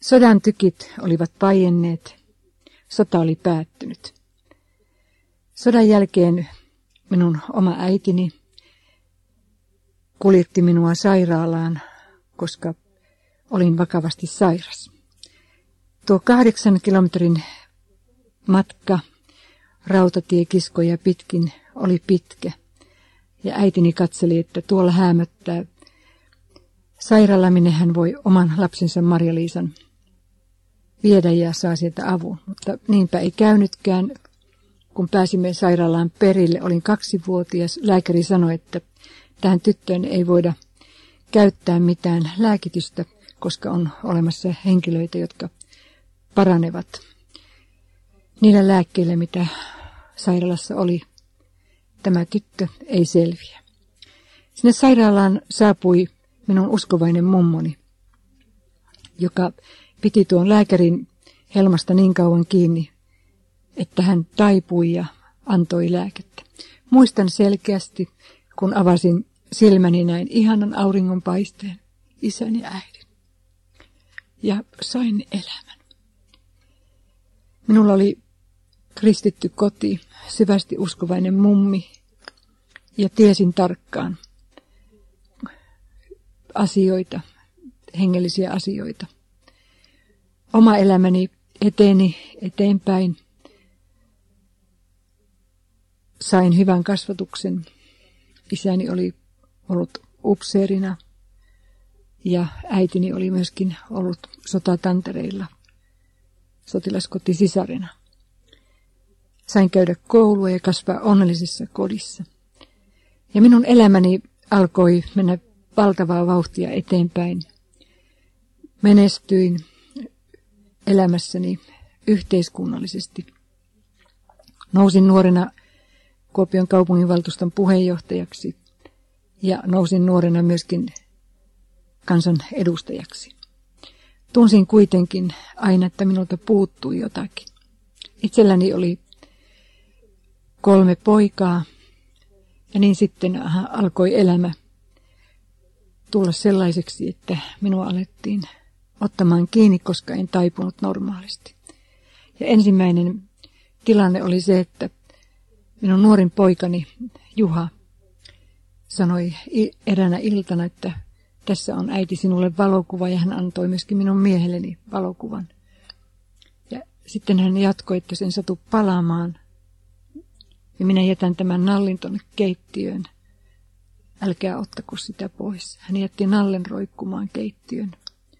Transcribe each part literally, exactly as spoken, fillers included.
Sodan tykit olivat paienneet, sota oli päättynyt. Sodan jälkeen minun oma äitini kuljetti minua sairaalaan, koska olin vakavasti sairas. Tuo kahdeksan kilometrin matka rautatiekiskoja pitkin oli pitkä, ja äitini katseli, että tuolla häämöttää sairaala, minne hän voi oman lapsensa Marja-Liisan viedä ja saa sieltä avun. Mutta niinpä ei käynytkään. Kun pääsimme sairaalaan perille, olin kaksivuotias. Lääkäri sanoi, että tähän tyttöön ei voida käyttää mitään lääkitystä, koska on olemassa henkilöitä, jotka paranevat niillä lääkkeillä, mitä sairaalassa oli. Tämä tyttö ei selviä. Sinne sairaalaan saapui minun uskovainen mummoni, joka piti tuon lääkärin helmasta niin kauan kiinni, että hän taipui ja antoi lääkettä. Muistan selkeästi, kun avasin silmäni näin ihanan auringonpaisteen, isän ja äidin, ja sain elämän. Minulla oli kristitty koti, syvästi uskovainen mummi, ja tiesin tarkkaan asioita, hengellisiä asioita. Oma elämäni eteni eteenpäin. Sain hyvän kasvatuksen. Isäni oli ollut upseerina ja äitini oli myöskin ollut sotatantereilla sotilaskotisisarina. Sain käydä koulua ja kasvaa onnellisessa kodissa. Ja minun elämäni alkoi mennä valtavaa vauhtia eteenpäin. Menestyin elämässäni yhteiskunnallisesti. Nousin nuorena Kuopion kaupunginvaltuuston puheenjohtajaksi ja nousin nuorena myöskin kansan edustajaksi. Tunsin kuitenkin aina, että minulta puuttui jotakin. Itselläni oli kolme poikaa ja niin sitten alkoi elämä tulla sellaiseksi, että minua alettiin ottamaan kiinni, koska en taipunut normaalisti. Ja ensimmäinen tilanne oli se, että minun nuorin poikani Juha sanoi eräänä iltana, että tässä on äiti sinulle valokuva, ja hän antoi myöskin minun miehelleni valokuvan. Ja sitten hän jatkoi, että sen satu palaamaan ja minä jätän tämän nallin tuonne keittiöön. Älkää ottako sitä pois. Hän jätti nallen roikkumaan keittiön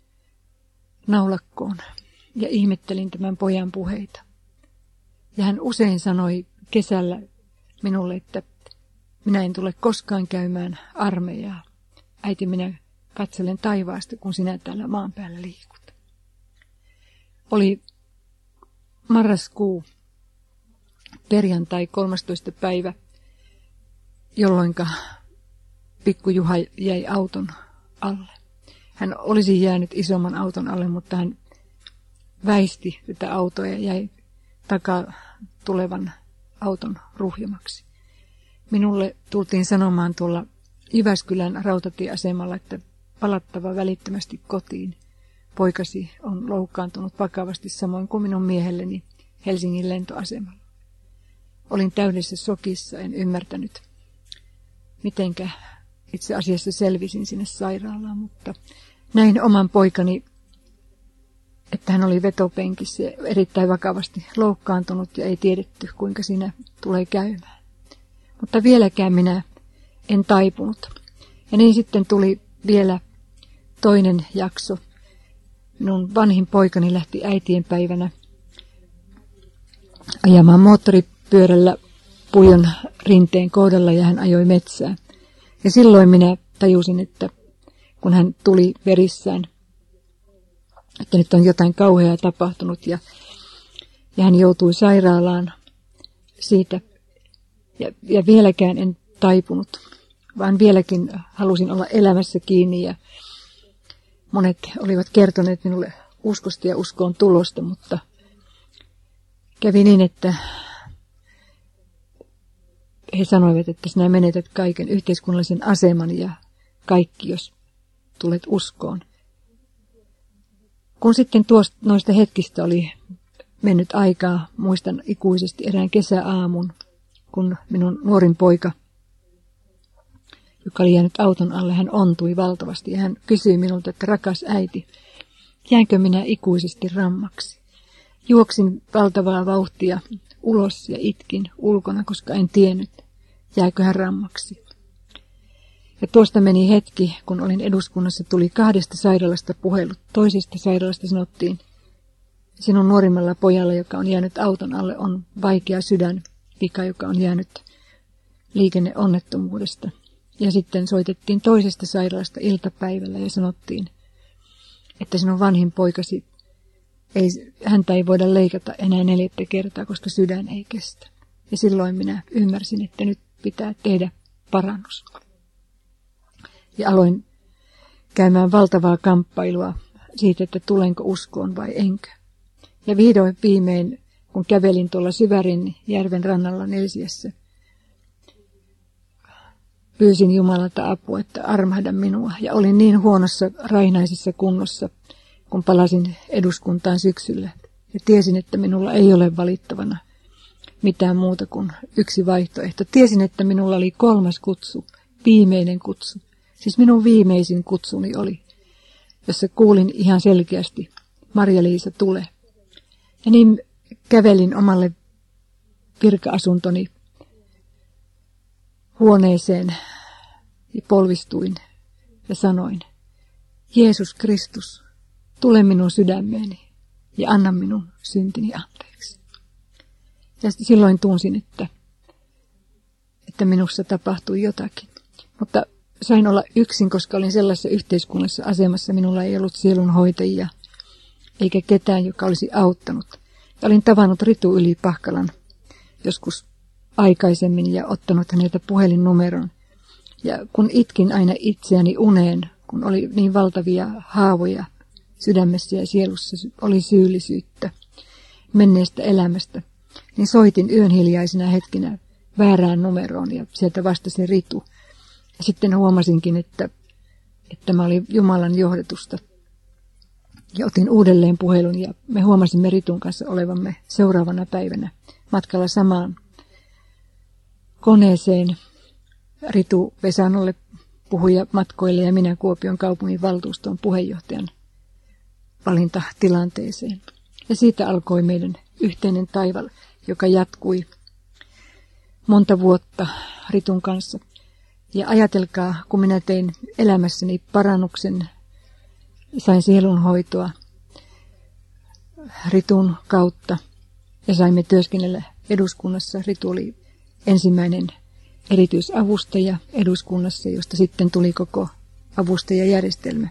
naulakkoon ja ihmettelin tämän pojan puheita. Ja hän usein sanoi kesällä minulle, että minä en tule koskaan käymään armeijaa. Äiti, minä katselen taivaasta, kun sinä täällä maan päällä liikut. Oli marraskuu, perjantai kolmastoista päivä, jolloinka pikku Juha jäi auton alle. Hän olisi jäänyt isomman auton alle, mutta hän väisti tätä autoa ja jäi takaa tulevan auton ruhjamaksi. Minulle tultiin sanomaan tuolla Jyväskylän rautatieasemalla, että palattava välittömästi kotiin. Poikasi on loukkaantunut vakavasti samoin kuin minun miehelleni Helsingin lentoasemalla. Olin täydessä shokissa, en ymmärtänyt, mitenkä itse asiassa selvisin sinne sairaalaan, mutta näin oman poikani, että hän oli vetopenkissä erittäin vakavasti loukkaantunut ja ei tiedetty, kuinka siinä tulee käymään. Mutta vieläkään minä en taipunut. Ja niin sitten tuli vielä toinen jakso. Minun vanhin poikani lähti äitienpäivänä ajamaan moottoripyörällä Pujon rinteen kohdalla ja hän ajoi metsää. Ja silloin minä tajusin, että kun hän tuli verissään, että nyt on jotain kauheaa tapahtunut ja, ja hän joutui sairaalaan siitä. Ja, ja vieläkään en taipunut, vaan vieläkin halusin olla elämässä kiinni ja monet olivat kertoneet minulle uskosta ja uskoon tulosta, mutta kävi niin, että he sanoivat, että sinä menetät kaiken yhteiskunnallisen aseman ja kaikki, jos tulet uskoon. Kun sitten tuosta, noista hetkistä oli mennyt aikaa, muistan ikuisesti erään kesäaamun, kun minun nuorin poika, joka oli jäänyt auton alle, hän ontui valtavasti ja hän kysyi minulta, että rakas äiti, jäänkö minä ikuisesti rammaksi? Juoksin valtavaa vauhtia ulos ja itkin ulkona, koska en tiennyt, jääkö hän rammaksi. Ja tuosta meni hetki, kun olin eduskunnassa, tuli kahdesta sairaalasta puhelut. Toisesta sairaalasta sanottiin, sinun nuorimmalla pojalla, joka on jäänyt auton alle, on vaikea sydänvika, joka on jäänyt liikenneonnettomuudesta. Ja sitten soitettiin toisesta sairaalasta iltapäivällä ja sanottiin, että sinun vanhin poikasi, ei, häntä ei voida leikata enää neljättä kertaa, koska sydän ei kestä. Ja silloin minä ymmärsin, että nyt pitää tehdä parannus. Ja aloin käymään valtavaa kamppailua siitä, että tulenko uskoon vai enkö. Ja vihdoin viimein, kun kävelin tuolla Syvärin järven rannalla Nelsiässä, pyysin Jumalalta apua, että armahda minua. Ja olin niin huonossa rainaisessa kunnossa, kun palasin eduskuntaan syksyllä. Ja tiesin, että minulla ei ole valittavana mitään muuta kuin yksi vaihtoehto. Tiesin, että minulla oli kolmas kutsu, viimeinen kutsu. Siis minun viimeisin kutsuni oli, jossa kuulin ihan selkeästi, Marja-Liisa, tule. Ja niin kävelin omalle virka-asuntoni huoneeseen ja polvistuin ja sanoin, Jeesus Kristus, tule minun sydämeeni ja anna minun syntini anteeksi. Ja silloin tunsin, että, että minussa tapahtui jotakin. Mutta sain olla yksin, koska olin sellaisessa yhteiskunnassa asemassa. Minulla ei ollut sielunhoitajia eikä ketään, joka olisi auttanut. Ja olin tavannut Ritu Yli-Pahkalan joskus aikaisemmin ja ottanut häneltä puhelinnumeron. Ja kun itkin aina itseäni uneen, kun oli niin valtavia haavoja sydämessä ja sielussa, oli syyllisyyttä menneestä elämästä, niin soitin yön hiljaisina hetkinä väärään numeroon ja sieltä vastasi Ritu. Ja sitten huomasinkin, että, että tämä oli Jumalan johdatusta. Ja otin uudelleen puhelun ja me huomasimme Ritun kanssa olevamme seuraavana päivänä matkalla samaan koneeseen. Ritu Vesanolle puhuja matkoille ja minä Kuopion kaupungin valtuuston puheenjohtajan valintatilanteeseen. Ja siitä alkoi meidän yhteinen taival, joka jatkui monta vuotta Ritun kanssa. Ja ajatelkaa, kun minä tein elämässäni parannuksen, sain sielunhoitoa Ritun kautta ja saimme työskennellä eduskunnassa. Ritu oli ensimmäinen erityisavustaja eduskunnassa, josta sitten tuli koko avustajajärjestelmä.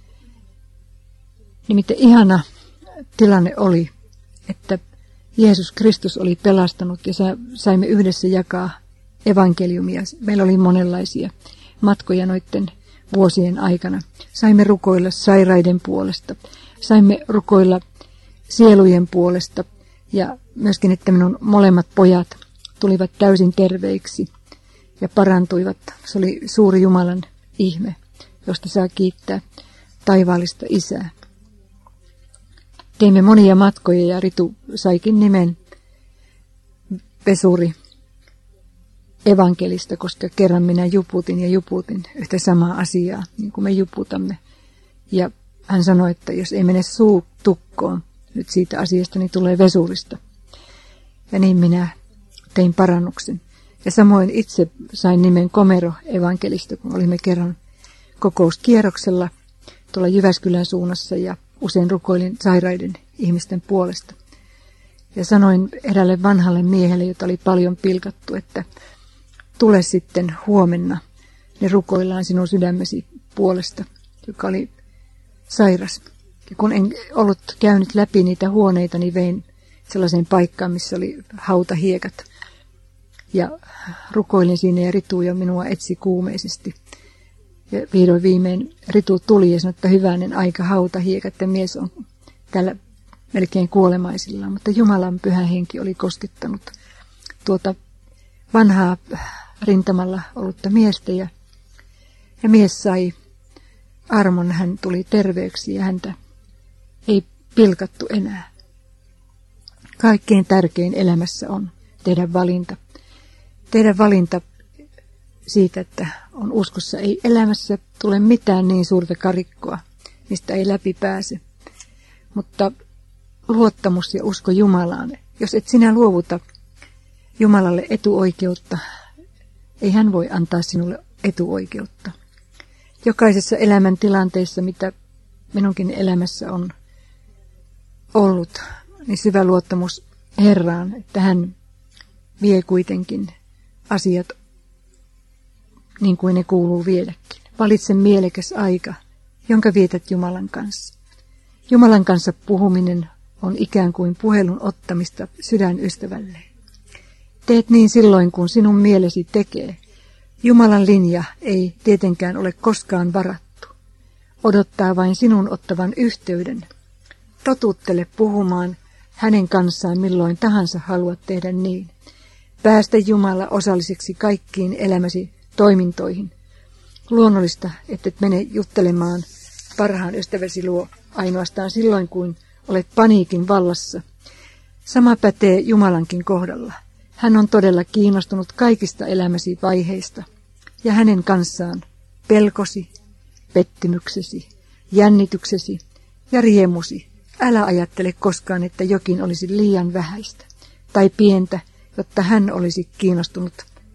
Nimittäin ihana tilanne oli, että Jeesus Kristus oli pelastanut ja saimme yhdessä jakaa evankeliumia. Meillä oli monenlaisia matkoja noiden vuosien aikana. Saimme rukoilla sairaiden puolesta. Saimme rukoilla sielujen puolesta. Ja myöskin, että minun molemmat pojat tulivat täysin terveiksi ja parantuivat. Se oli suuri Jumalan ihme, josta saa kiittää taivaallista Isää. Teimme monia matkoja ja Ritu saikin nimen Pesuri evankelista, koska kerran minä juputin ja juputin yhtä samaa asiaa, niin kuin me juputamme. Ja hän sanoi, että jos ei mene suu tukkoon nyt siitä asiasta, niin tulee vesurista. Ja niin minä tein parannuksen. Ja samoin itse sain nimen Komero evankelista, kun olimme kerran kokouskierroksella tuolla Jyväskylän suunnassa ja usein rukoilin sairaiden ihmisten puolesta. Ja sanoin eräälle vanhalle miehelle, jota oli paljon pilkattu, että tule sitten huomenna, ne rukoillaan sinun sydämesi puolesta, joka oli sairas. Ja kun en ollut käynyt läpi niitä huoneita, niin vein sellaiseen paikkaan, missä oli hautahiekat. Ja rukoilin siinä ja Ritu jo minua etsi kuumeisesti. Ja vihdoin viimein Ritu tuli ja sanoi, että hyvänen aika hautahiekat ja mies on täällä melkein kuolemaisillaan. Mutta Jumalan pyhä henki oli koskettanut tuota vanhaa rintamalla ollutta miestä ja, ja mies sai armon, hän tuli terveeksi ja häntä ei pilkattu enää. Kaikkein tärkein elämässä on tehdä valinta. Tehdä valinta siitä, että on uskossa. Ei elämässä tule mitään niin suurta karikkoa, mistä ei läpi pääse. Mutta luottamus ja usko Jumalaan. Jos et sinä luovuta Jumalalle etuoikeutta, ei hän voi antaa sinulle etuoikeutta. Jokaisessa elämän tilanteessa, mitä minunkin elämässä on ollut, niin syvä luottamus Herraan, että hän vie kuitenkin asiat niin kuin ne kuuluu viedäkin. Valitse mielekäs aika, jonka vietät Jumalan kanssa. Jumalan kanssa puhuminen on ikään kuin puhelun ottamista sydänystävälleen. Teet niin silloin, kun sinun mielesi tekee. Jumalan linja ei tietenkään ole koskaan varattu. Odottaa vain sinun ottavan yhteyden. Totuttele puhumaan hänen kanssaan milloin tahansa haluat tehdä niin. Päästä Jumala osalliseksi kaikkiin elämäsi toimintoihin. Luonnollista, että et mene juttelemaan parhaan ystäväsi luo ainoastaan silloin, kun olet paniikin vallassa. Sama pätee Jumalankin kohdalla. Hän on todella kiinnostunut kaikista elämäsi vaiheista, ja hänen kanssaan pelkosi, pettymyksesi, jännityksesi ja riemusi. Älä ajattele koskaan, että jokin olisi liian vähäistä tai pientä, jotta hän olisi kiinnostunut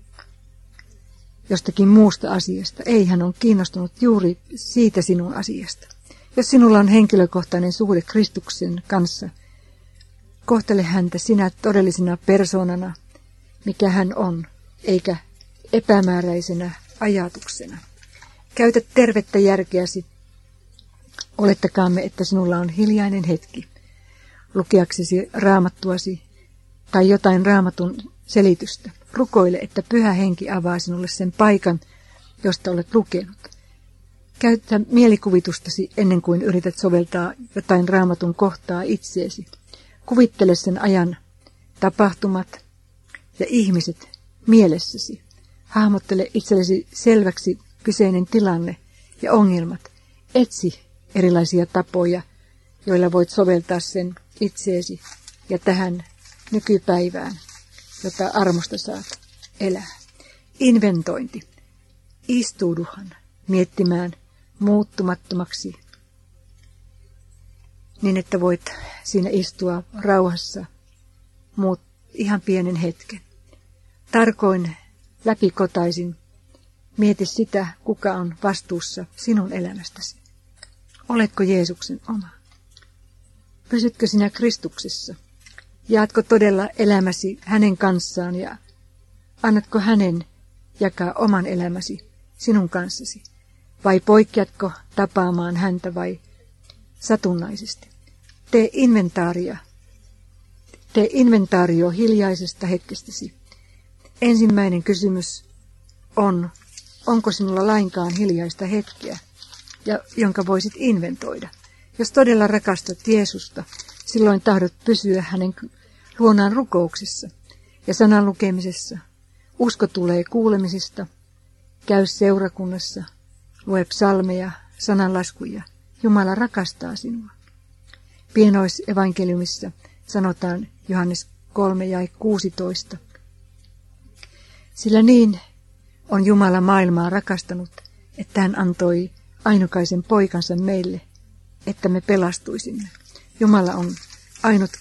jostakin muusta asiasta. Ei, hän on kiinnostunut juuri siitä sinun asiasta. Jos sinulla on henkilökohtainen suhde Kristuksen kanssa, kohtele häntä sinä todellisena persoonana, mikä hän on, eikä epämääräisenä ajatuksena. Käytä tervettä järkeäsi. Olettakaamme, että sinulla on hiljainen hetki lukeaksesi raamattuasi tai jotain raamatun selitystä. Rukoile, että Pyhä Henki avaa sinulle sen paikan, josta olet lukenut. Käytä mielikuvitustasi ennen kuin yrität soveltaa jotain raamatun kohtaa itseesi. Kuvittele sen ajan tapahtumat ja ihmiset mielessäsi. Hahmottele itsellesi selväksi kyseinen tilanne ja ongelmat. Etsi erilaisia tapoja, joilla voit soveltaa sen itseesi ja tähän nykypäivään, jota armosta saat elää. Inventointi. Istuuduhan miettimään muuttumattomaksi niin, että voit siinä istua rauhassa muut ihan pienen hetken. Tarkoin läpikotaisin mieti sitä, kuka on vastuussa sinun elämästäsi. Oletko Jeesuksen oma? Pysytkö sinä Kristuksessa? Jaatko todella elämäsi hänen kanssaan ja annatko hänen jakaa oman elämäsi sinun kanssasi? Vai poikkeatko tapaamaan häntä vai satunnaisesti? Tee inventaaria. Tee inventaario hiljaisesta hetkestäsi. Ensimmäinen kysymys on, onko sinulla lainkaan hiljaista hetkeä, ja, jonka voisit inventoida. Jos todella rakastat Jeesusta, silloin tahdot pysyä hänen luonaan rukouksessa ja sanan lukemisessa. Usko tulee kuulemisista, käy seurakunnassa, lue psalmeja, sananlaskuja. Jumala rakastaa sinua. Pienoisevankeliumissa sanotaan Johannes kolme ja kuusitoista. Sillä niin on Jumala maailmaa rakastanut, että hän antoi ainukaisen poikansa meille, että me pelastuisimme. Jumala on ainut,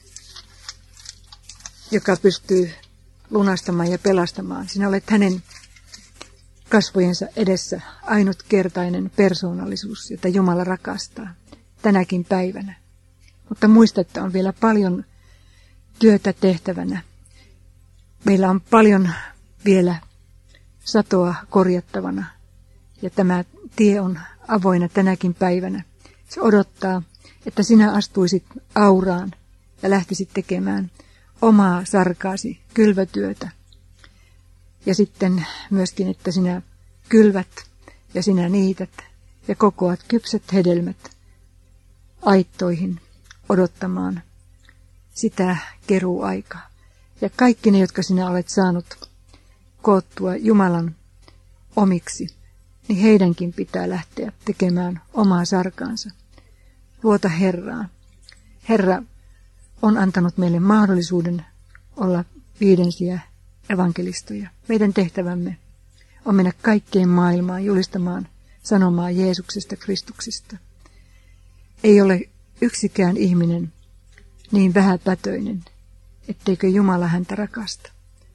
joka pystyy lunastamaan ja pelastamaan. Sinä olet hänen kasvojensa edessä ainutkertainen persoonallisuus, jota Jumala rakastaa tänäkin päivänä. Mutta muista, että on vielä paljon työtä tehtävänä. Meillä on paljon vielä satoa korjattavana ja tämä tie on avoinna tänäkin päivänä. Se odottaa, että sinä astuisit auraan ja lähtisit tekemään omaa sarkaasi kylvötyötä. Ja sitten myöskin, että sinä kylvät ja sinä niität ja kokoat kypsät hedelmät aittoihin odottamaan sitä keruuaikaa. Ja kaikki ne, jotka sinä olet saanut koottua Jumalan omiksi, niin heidänkin pitää lähteä tekemään omaa sarkaansa. Luota Herraan. Herra on antanut meille mahdollisuuden olla viidensiä evankelistoja. Meidän tehtävämme on mennä kaikkeen maailmaan julistamaan sanomaa Jeesuksesta Kristuksesta. Ei ole yksikään ihminen niin vähäpätöinen, etteikö Jumala häntä rakasta.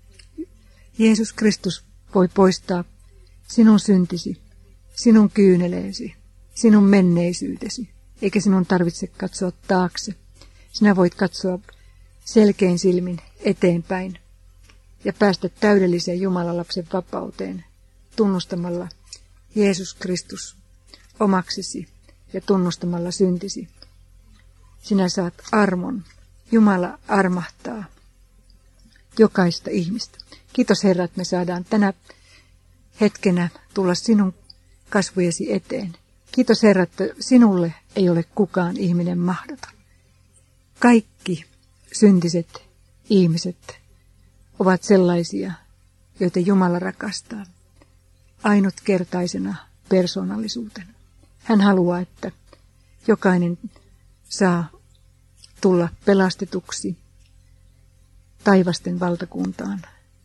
Jeesus Kristus voi poistaa sinun syntisi, sinun kyyneleesi, sinun menneisyytesi, eikä sinun tarvitse katsoa taakse. Sinä voit katsoa selkein silmin eteenpäin ja päästä täydelliseen Jumalan lapsen vapauteen tunnustamalla Jeesus Kristus omaksesi ja tunnustamalla syntisi. Sinä saat armon. Jumala armahtaa jokaista ihmistä. Kiitos Herra, että me saadaan tänä hetkenä tulla sinun kasvojesi eteen. Kiitos Herra, että sinulle ei ole kukaan ihminen mahdoton. Kaikki syntiset ihmiset ovat sellaisia, joita Jumala rakastaa ainutkertaisena persoonallisuutena. Hän haluaa, että jokainen saa tulla pelastetuksi taivasten valtakuntaan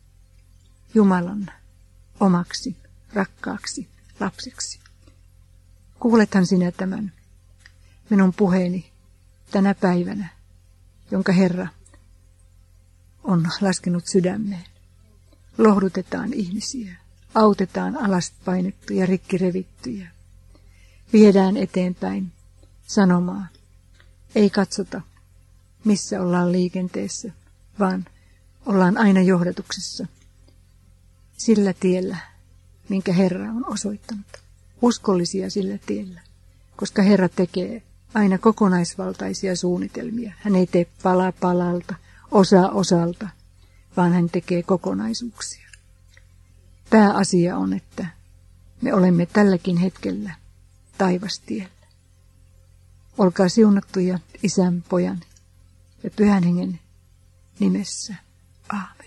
Jumalan omaksi rakkaaksi lapseksi. Kuulethan sinä tämän minun puheeni tänä päivänä, jonka Herra on laskenut sydämeen. Lohdutetaan ihmisiä, autetaan alaspainettuja, rikki revittyjä. Viedään eteenpäin sanomaa. Ei katsota, missä ollaan liikenteessä, vaan ollaan aina johdatuksessa sillä tiellä, minkä Herra on osoittanut. Uskollisia sillä tiellä, koska Herra tekee aina kokonaisvaltaisia suunnitelmia. Hän ei tee pala palalta, osa osalta, vaan hän tekee kokonaisuuksia. Pääasia on, että me olemme tälläkin hetkellä taivastiellä. Olkaa siunattuja Isän, Pojan ja Pyhän Hengen nimessä. Aamen.